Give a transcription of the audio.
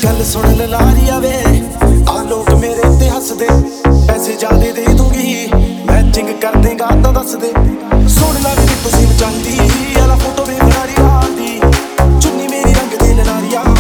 गल सुन लारिया वे आ लोग मेरे ते हसदे पैसे ज्यादा दे दूंगी मैचिंग कर देगा तो दस दे सुन ला मेरी तुसीं चाहती आला फोटो वे बनारी वाल दी चुन्नी मेरी रंग दे नारिया